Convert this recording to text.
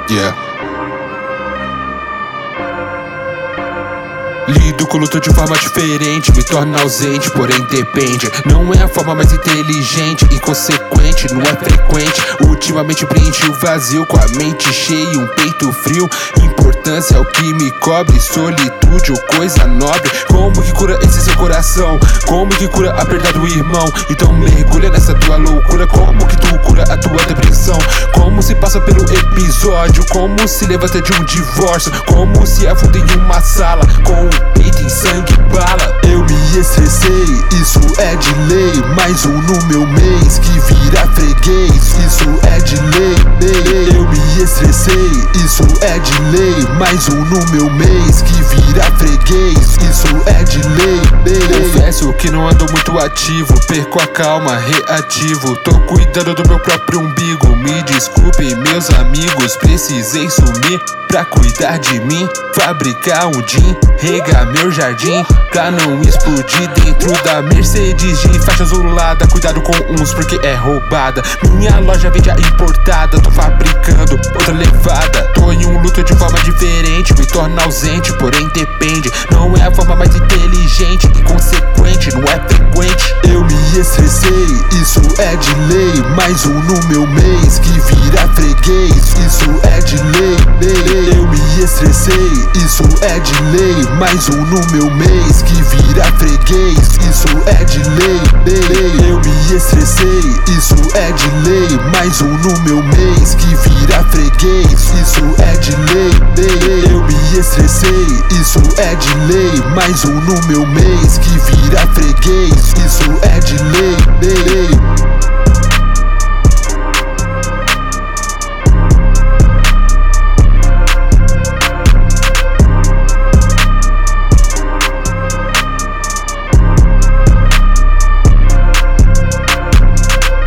Yeah. Lido com luto de forma diferente, me torna ausente, porém depende. Não é a forma mais inteligente, inconsequente, não é frequente. Ultimamente preenchi o vazio com a mente cheia e um peito frio. Importância é o que me cobre, solitude ou coisa nobre. Como que cura esse seu coração? Como que cura a perda do irmão? Então mergulha nessa tua loucura. Como que tu cura a tua depressão? Como se passa pelo episódio? Como se levanta de um divórcio? Como se afunda em uma sala com o peito em sangue e bala? Eu me estressei, isso é de lei. Mais um no meu mês que vira freguês, isso é de lei. Eu me estressei, isso é de lei. Mais um no meu mês que vira freguês, isso é de lei. Confesso que não ando muito ativo, perco a calma, reativo. Tô cuidando do meu próprio umbigo. Me desculpem meus amigos, precisei sumir pra cuidar de mim. Fabricar um gin, regar meu jardim pra não explodir dentro da Mercedes de faixa azulada. Cuidado com uns porque é roubada. Minha loja vende a importada, tô fabricando outra levada. Tô em um luto de forma diferente, me torna ausente, porém depende. Não é a forma mais inteligente, inconsequente, não é frequente. Eu me estressei, isso é de lei. Mais um no meu mês que vira freguês, isso é de lei. Eu me estressei, isso é de lei. Mais um no meu mês que vira freguês, isso é de lei. Eu me estressei, isso é de lei. Mais um no meu mês que vira freguês, isso é de lei. Eu me estressei, isso é de lei. Mais um no meu mês que vira freguês, isso é de lei.